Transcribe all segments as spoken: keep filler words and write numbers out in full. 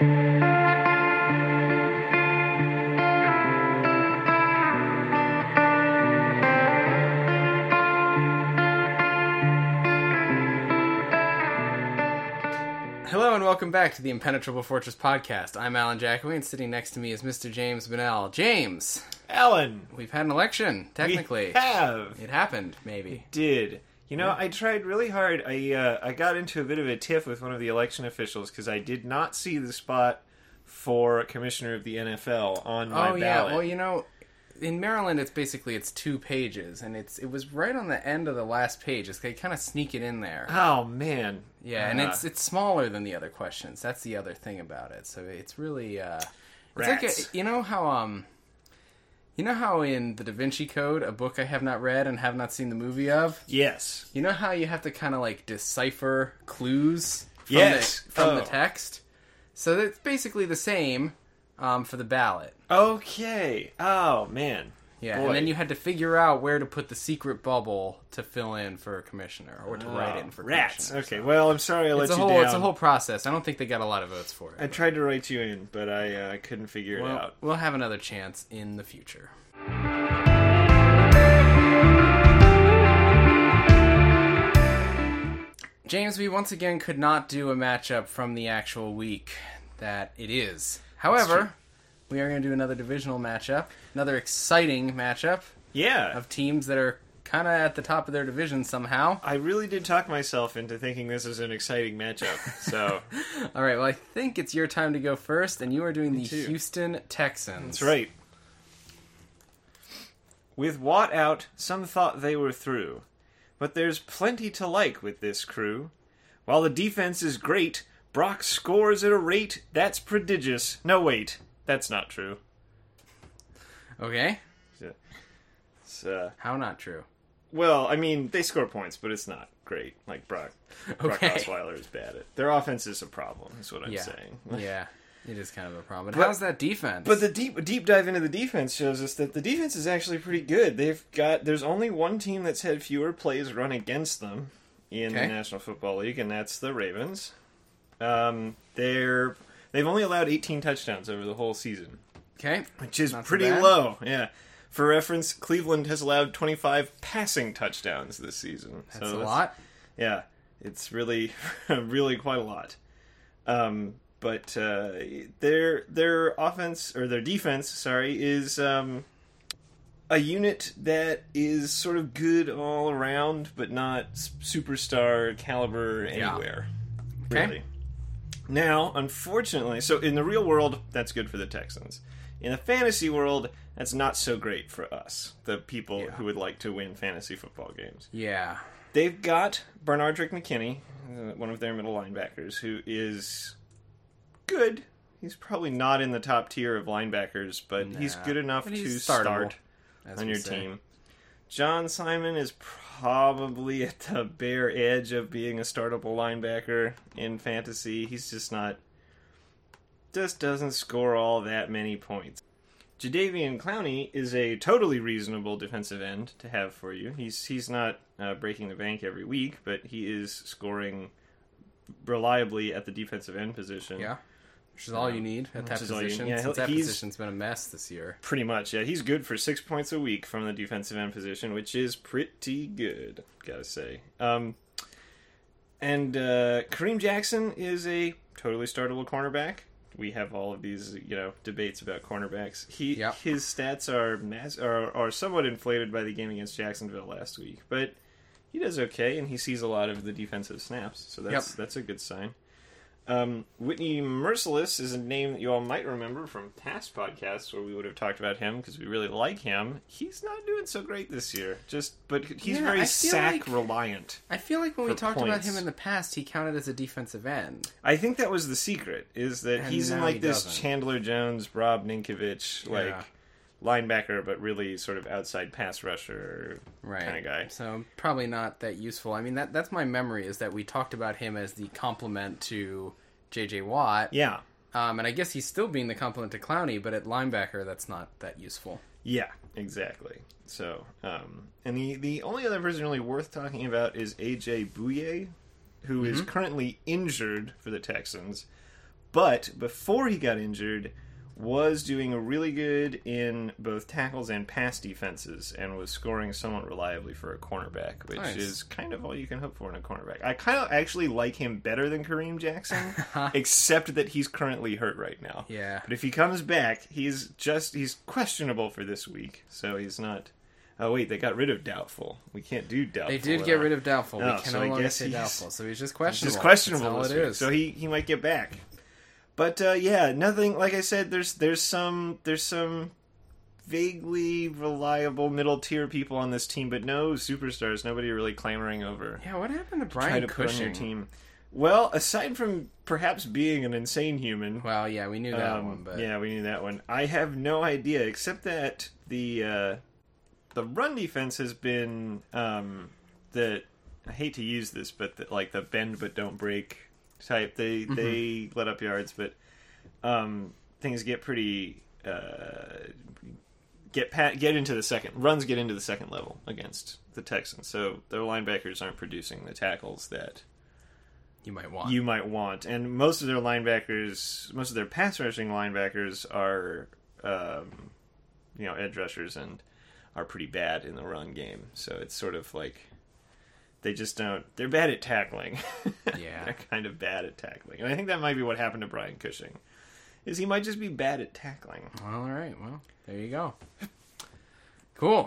Hello and welcome back to the Impenetrable Fortress podcast. I'm Alan Jackoway, and sitting next to me is Mister James Bunnell. James! Alan! We've had an election, technically. We have! It happened, maybe. It did. You know, Yeah. I tried really hard. I uh, I got into a bit of a tiff with one of the election officials because I did not see the spot for Commissioner of the N F L on my Oh, yeah. ballot. Well, you know, in Maryland, it's basically, it's two pages, and it's it was right on the end of the last page. It's, they kind of sneak it in there. Oh, man. Yeah, and Uh, it's it's smaller than the other questions. That's the other thing about it. So it's really uh, it's Rats. like a, you know how um, you know how in the Da Vinci Code, a book I have not read and have not seen the movie of. Yes. You know how you have to kind of like decipher clues from Yes. the from Oh. the text. So it's basically the same um, for the ballot. Okay. Oh, man. Yeah, Boy. and then you had to figure out where to put the secret bubble to fill in for a commissioner, or to write in for Rats. commissioner. Okay, So well, I'm sorry I let it's a you whole down. it's a whole process. I don't think they got a lot of votes for it. I tried to write you in, but I uh, couldn't figure it Well, out. we'll have another chance in the future. James, we once again could not do a matchup from the actual week that it is. However, we are going to do another divisional matchup, another exciting matchup Yeah. of teams that are kind of at the top of their division somehow. I really did talk myself into thinking this is an exciting matchup, so... All right, well, I think it's your time to go first, and you are doing the too. Houston Texans. That's right. With Watt out, some thought they were through. But there's plenty to like with this crew. While the defense is great, Brock scores at a rate that's prodigious. No, wait. That's not true. Okay. It's, uh, How not true? well, I mean, they score points, but it's not great. Like, Brock, Brock Okay. Osweiler is bad at. Their offense is a problem, is what I'm Yeah. saying. Yeah, it is kind of a problem. But, But- how's that defense? But the deep deep dive into the defense shows us that the defense is actually pretty good. They've got there's only one team that's had fewer plays run against them in Okay. the National Football League, and that's the Ravens. Um, they're they've only allowed eighteen touchdowns over the whole season, okay, which is Not so pretty bad. low. Yeah. For reference, Cleveland has allowed twenty-five passing touchdowns this season. that's so a lot. Yeah, it's really, really quite a lot. Um, but uh, their their offense or their defense, sorry, is um, a unit that is sort of good all around, but not s- superstar caliber anywhere. Okay. Really. Now, unfortunately, so in the real world, that's good for the Texans. In the fantasy world, that's not so great for us, the people Yeah. who would like to win fantasy football games. Yeah. They've got Bernardrick McKinney, uh, one of their middle linebackers, who is good. He's probably not in the top tier of linebackers, but he's Nah, good enough but to he's start startable, as on we your say. team. John Simon is probably at the bare edge of being a startable linebacker in fantasy. He's just not... just doesn't score all that many points. Jadeveon Clowney is a totally reasonable defensive end to have for you. He's he's not uh, breaking the bank every week, but he is scoring reliably at the defensive end position. Yeah. Which is all you need at that Which is all you- position. yeah, since that he's- position's been a mess this year. Pretty much, yeah. He's good for six points a week from the defensive end position, which is pretty good, gotta say. Um, and uh, Kareem Jackson is a totally startable cornerback. We have all of these, you know, debates about cornerbacks. He Yep. his stats are mass are are somewhat inflated by the game against Jacksonville last week, but he does okay, and he sees a lot of the defensive snaps, so that's Yep. that's a good sign. Um, Whitney Merciless is a name that you all might remember from past podcasts where we would have talked about him because we really like him. He's not doing so great this year, just but he's Yeah, very I feel sack like- reliant. I feel like when we For talked about points. him in the past, he counted as a defensive end. I think that was the secret, is that And he's in now like he this doesn't. Chandler Jones, Rob Ninkovich, like Yeah. linebacker, but really sort of outside pass rusher Right. kind of guy. So probably not that useful. I mean, that that's my memory, is that we talked about him as the complement to J J Watt. Yeah, Um, and I guess he's still being the complement to Clowney, but at linebacker, that's not that useful. yeah, exactly. So, um, and the the only other person really worth talking about is A J Bouye, who is Mm-hmm. currently injured for the Texans, but before he got injured, was doing really good in both tackles and pass defenses, and was scoring somewhat reliably for a cornerback, which Nice. is kind of all you can hope for in a cornerback. I kind of actually like him better than Kareem Jackson, except that he's currently hurt right now. Yeah. But if he comes back, he's just he's questionable for this week, so he's not. Oh wait, they got rid of doubtful. We can't do doubtful. They did get rid of doubtful. No, we can so no I longer guess say he's- doubtful. So he's just It's questionable. just questionable That's all this it week, is. so he, he might get back. But uh, yeah, nothing. Like I said, there's there's some there's some vaguely reliable middle tier people on this team, but no superstars. Nobody really clamoring over. Yeah, what happened to Try Brian to put on your Cushing? team. Well, aside from perhaps being an insane human, Well, yeah, we knew that um, one, but yeah, we knew that one. I have no idea, except that the uh, the run defense has been um, the. I hate to use this, but the, like the bend but don't break type. They Mm-hmm. they let up yards, but um, things get pretty uh, get pat, get into the second runs get into the second level against the Texans. So their linebackers aren't producing the tackles that you might want. you might want, and most of their linebackers, most of their pass rushing linebackers are, um, you know, edge rushers and are pretty bad in the run game. So it's sort of like they just don't. They're bad at tackling. Yeah. They're kind of bad at tackling, and I think that might be what happened to Brian Cushing. Is he might just be bad at tackling. Well, all right. Well, there you go. Cool.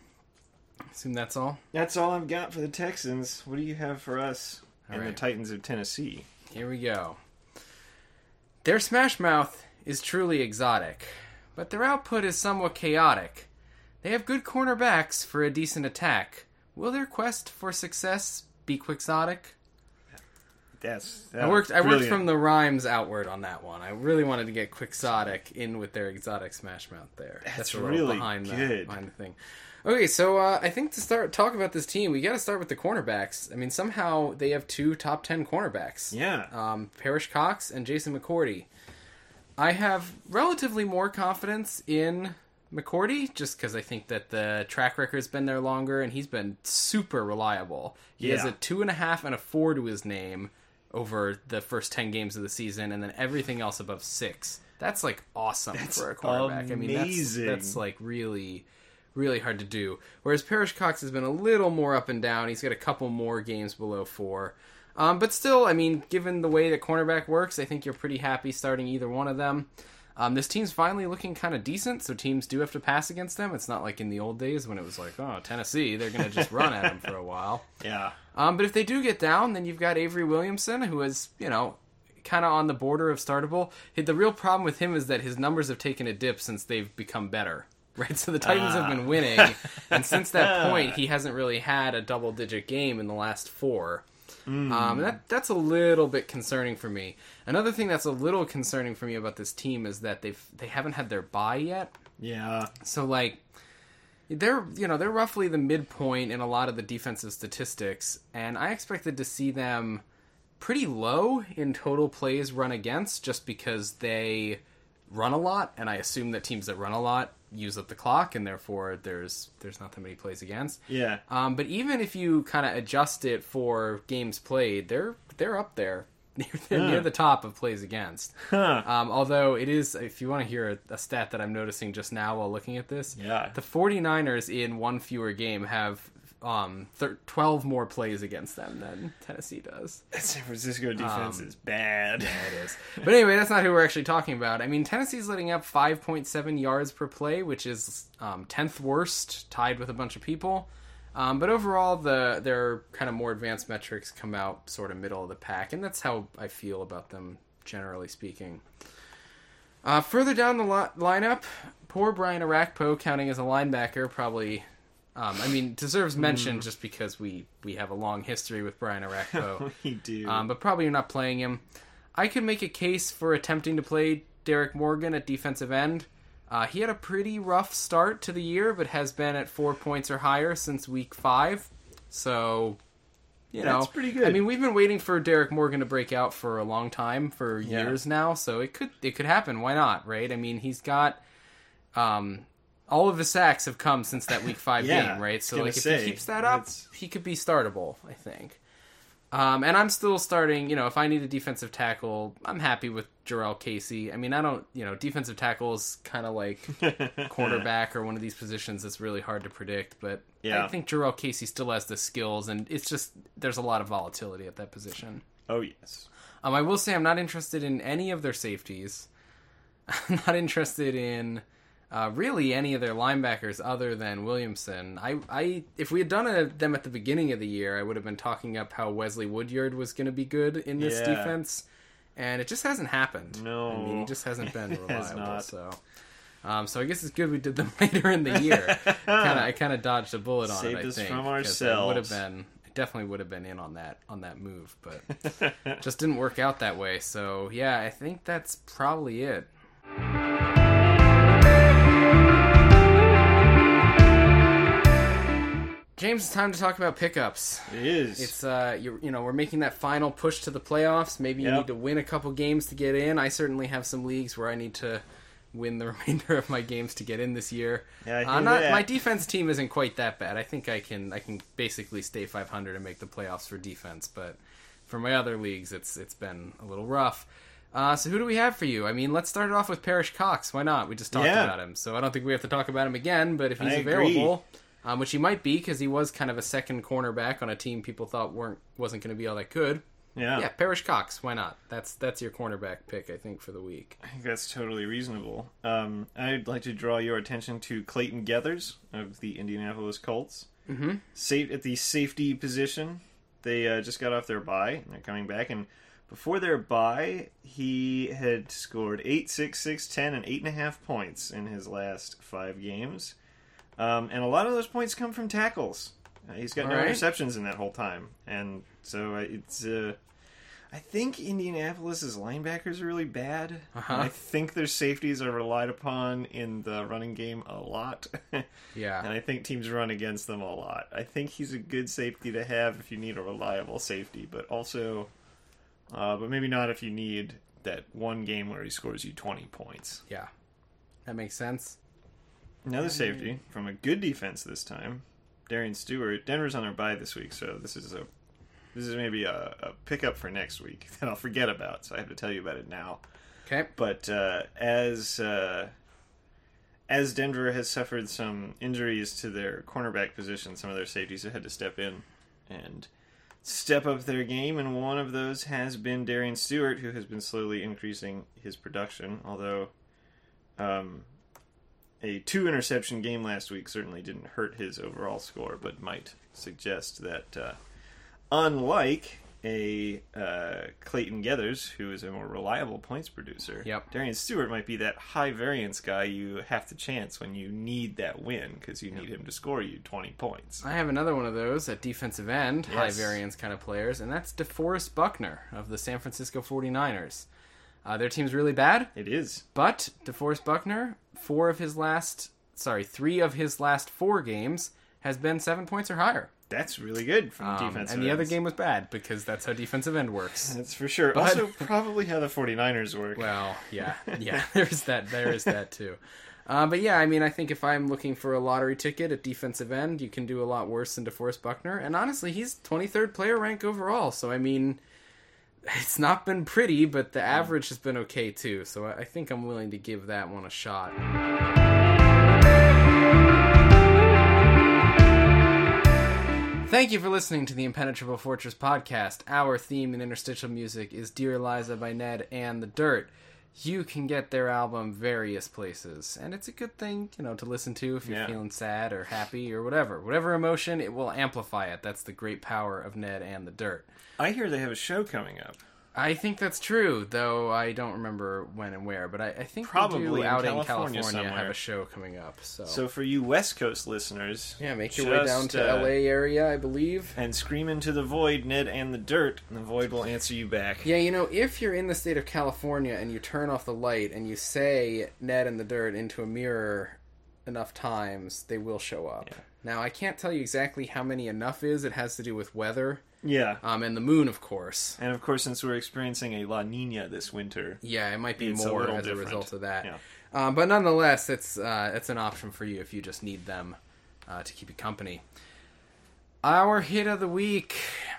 Assume that's all. That's all I've got for the Texans. What do you have for us All and the right. Titans of Tennessee? Here we go. Their Smash Mouth is truly exotic, but their output is somewhat chaotic. They have good cornerbacks for a decent attack. Will their quest for success be quixotic? That's I worked. I worked brilliant. from the rhymes outward on that one. I really wanted to get quixotic in with their exotic Smash Mouth there. That's a little really behind The, good. behind the thing. Okay, so uh, I think to start talk about this team, we got to start with the cornerbacks. I mean, somehow they have two top ten cornerbacks. Yeah. Um, Parrish Cox and Jason McCourty. I have relatively more confidence in McCourty just because I think that the track record's been there longer and he's been super reliable. He has Yeah. a two and a half and a four to his name over the first ten games of the season, and then everything else above six. That's like awesome That's for a quarterback. I mean, that's, amazing. that's like really, really hard to do. Whereas Parrish Cox has been a little more up and down. He's got a couple more games below four. Um, but still, I mean, given the way that cornerback works, I think you're pretty happy starting either one of them. Um, this team's finally looking kind of decent, so teams do have to pass against them. It's not like in the old days when it was like, oh, Tennessee, they're going to just run at them for a while. Yeah. Um, but if they do get down, then you've got Avery Williamson, who is, you know, kind of on the border of startable. The real problem with him is that his numbers have taken a dip since they've become better, right? So the Titans Ah. have been winning, and since that point, he hasn't really had a double-digit game in the last four. Mm. Um, and that that's a little bit concerning for me. Another thing that's a little concerning for me about this team is that they've they haven't had their bye yet. Yeah. So like they're you know they're roughly the midpoint in a lot of the defensive statistics, and I expected to see them pretty low in total plays run against, just because they run a lot, and I assume that teams that run a lot use up the clock, and therefore there's there's not that many plays against. Yeah. Um, but even if you kind of adjust it for games played, they're they're up there. They're Huh. near the top of plays against. Huh. Um, although it is, if you want to hear a, a stat that I'm noticing just now while looking at this, Yeah. the 49ers in one fewer game have um, thir- twelve more plays against them than Tennessee does. That San Francisco defense Um, is bad. Yeah, it is. But anyway, that's not who we're actually talking about. I mean, Tennessee's letting up five point seven yards per play, which is um, tenth worst, tied with a bunch of people. Um, but overall, the their kind of more advanced metrics come out sort of middle of the pack, and that's how I feel about them, generally speaking. Uh, further down the li- lineup, poor Brian Arakpo, counting as a linebacker, probably... Um, I mean, deserves mention just because we, we have a long history with Brian Arakpo. we do. Um, but probably you're not playing him. I could make a case for attempting to play Derek Morgan at defensive end. Uh, he had a pretty rough start to the year, but has been at four points or higher since week five. So, you know, That's pretty good. I mean, we've been waiting for Derek Morgan to break out for a long time, for Yeah. years now. So it could it could happen. Why not? Right? I mean, he's got um, all of his sacks have come since that week five Yeah, game, right? I was So gonna like, if say, he keeps that up, that's- he could be startable, I think. Um, and I'm still starting, you know, if I need a defensive tackle, I'm happy with Jarrell Casey. I mean, I don't, you know, defensive tackle is kind of like cornerback or one of these positions that's really hard to predict, but yeah. I think Jarrell Casey still has the skills, and it's just, there's a lot of volatility at that position. Oh, yes. Um, I will say I'm not interested in any of their safeties. I'm not interested in uh, really any of their linebackers other than Williamson. I, I if we had done a, them at the beginning of the year, I would have been talking up how Wesley Woodyard was going to be good in this yeah. defense, and it just hasn't happened. No. I mean, he just hasn't been reliable. not. So, um, so I guess it's good we did them later in the year. kind of, I kind of dodged a bullet on Saved it. I us think from 'cause ourselves. I would have been. Definitely would have been in on that on that move, but just didn't work out that way. So yeah, I think that's probably it. James, it's time to talk about pickups. It is. It's uh, you you know, we're making that final push to the playoffs. Maybe you yep. need to win a couple games to get in. I certainly have some leagues where I need to win the remainder of my games to get in this year. Yeah, I uh, not, that. My defense team isn't quite that bad. I think I can I can basically stay five hundred and make the playoffs for defense. But for my other leagues, it's it's been a little rough. Uh, so who do we have for you? I mean, let's start it off with Parrish Cox. Why not? We just talked yeah. about him, so I don't think we have to talk about him again. But if he's I available, um, which he might be, because he was kind of a second cornerback on a team people thought weren't wasn't going to be all that good. Yeah, yeah, Parrish Cox. Why not? That's that's your cornerback pick, I think, for the week. I think that's totally reasonable. Um, I'd like to draw your attention to Clayton Geathers of the Indianapolis Colts. Mm-hmm. Safe at the safety position. They uh, just got off their bye, and they're coming back. And before their bye, he had scored eight, six, six, ten, and eight and a half points in his last five games. Um, and a lot of those points come from tackles. Uh, he's got All no right. interceptions in that whole time, and so uh, it's. Uh, I think Indianapolis's linebackers are really bad. Uh-huh. I think their safeties are relied upon in the running game a lot. Yeah. And I think teams run against them a lot. I think he's a good safety to have if you need a reliable safety, but also, uh, but maybe not if you need that one game where he scores you twenty points. Yeah. That makes sense. Another safety from a good defense this time, Darian Stewart. Denver's on their bye this week, so this is a This is maybe a, a pickup for next week that I'll forget about, so I have to tell you about it now. Okay. But uh, as uh, as Denver has suffered some injuries to their cornerback position, some of their safeties have had to step in and step up their game, and one of those has been Darian Stewart, who has been slowly increasing his production, although um, a two-interception game last week certainly didn't hurt his overall score, but might suggest that... Uh, Unlike a uh, Clayton Geathers, who is a more reliable points producer, yep. Darian Stewart might be that high variance guy you have to chance when you need that win, because you need yep. him to score you twenty points. I have another one of those at defensive end, yes. high variance kind of players, and that's DeForest Buckner of the San Francisco forty-niners. Uh, their team's really bad. It is. But DeForest Buckner, four of his last, sorry, three of his last four games has been seven points or higher. That's really good from um, defensive And the ends. other game was bad, because that's how defensive end works. That's for sure. But, also, probably how the forty-niners work. Well, yeah, yeah, there's that, there is that too. Uh, but yeah, I mean, I think if I'm looking for a lottery ticket at defensive end, you can do a lot worse than DeForest Buckner. And honestly, he's twenty-third player rank overall, so I mean, it's not been pretty, but the average has been okay too. So I think I'm willing to give that one a shot. Thank you for listening to the Impenetrable Fortress podcast. Our theme and interstitial music is Dear Eliza by Ned and the Dirt. You can get their album various places, and it's a good thing, you know, to listen to if you're yeah. feeling sad or happy or whatever. Whatever emotion, it will amplify it. That's the great power of Ned and the Dirt. I hear they have a show coming up. I think that's true, though I don't remember when and where, but I, I think Probably we do out in in California, California somewhere. have a show coming up. So, So for you West Coast listeners... yeah, make your way down to uh, L A area, I believe. And scream into the void, Ned and the Dirt, and the void will answer you back. Yeah, you know, if you're in the state of California and you turn off the light and you say Ned and the Dirt into a mirror enough times, they will show up. Yeah. Now, I can't tell you exactly how many enough is. It has to do with weather. Yeah. Um, and the moon, of course. And of course, since we're experiencing a La Nina this winter... Yeah, it might be it's a more little as different. a result of that. Yeah. Um, but nonetheless, it's, uh, it's an option for you if you just need them uh, to keep you company. Our hit of the week.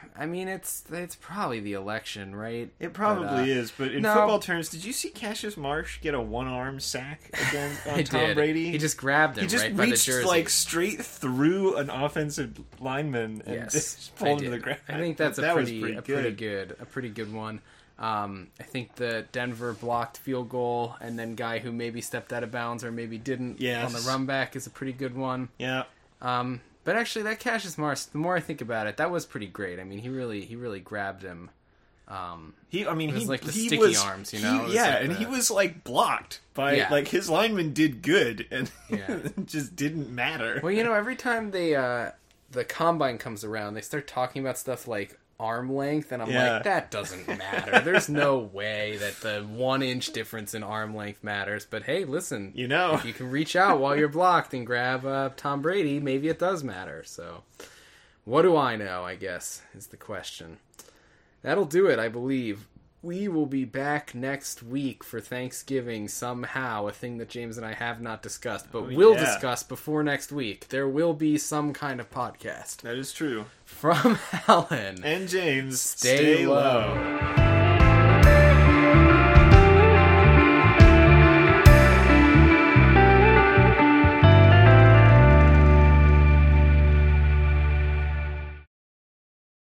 I mean, it's it's probably the election, right? It probably but, uh, is, but in no. football terms, did you see Cassius Marsh get a one-arm sack again on I Tom did. Brady? He just grabbed him He just right by the reached jersey. like straight through an offensive lineman and Yes, just I pulled him to did. the ground. I think that's a that pretty, was pretty a good. pretty good, a pretty good one. Um, I think the Denver blocked field goal and then guy who maybe stepped out of bounds or maybe didn't Yes. on the run back is a pretty good one. Yeah. Um, but actually, that Cassius Marsh, the more I think about it, that was pretty great. I mean, he really, he really grabbed him. Um, He, I mean, It was he like the he sticky was, arms, you he- know? It was yeah, like and the- he was like blocked by Yeah. like his lineman did good, and Yeah. it just didn't matter. well, you know, every time they uh, the combine comes around, they start talking about stuff like arm length, and I'm Yeah. like, that doesn't matter. There's no way that the one inch difference in arm length matters. But hey, listen, You know. if you can reach out while you're blocked and grab uh, Tom Brady, maybe it does matter. So, what do I know? I guess is the question. That'll do it, I believe. We will be back next week for Thanksgiving somehow, a thing that James and I have not discussed, but Oh, will yeah. discuss before next week. There will be some kind of podcast. That is true. From Alan. And James, Stay stay low. low.